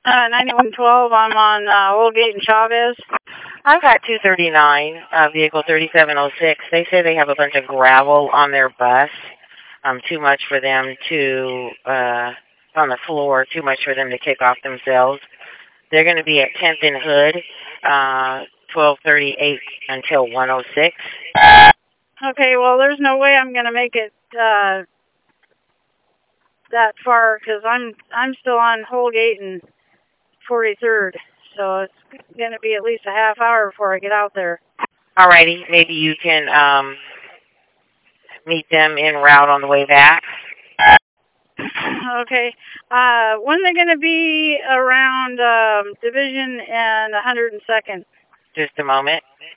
9112, I'm on Oldgate and Chavez. I've got 239, vehicle 3706. They say they have a bunch of gravel on their bus. Too much for them to, on the floor, too much for them to kick off themselves. They're going to be at 10th and Hood, 1238 until 106. Okay, well, there's no way I'm going to make it that far because I'm still on Holgate and 43rd, so it's going to be at least a half hour before I get out there. Alrighty, maybe you can meet them en route on the way back. Okay. When are they going to be around Division and 102nd? Just a moment.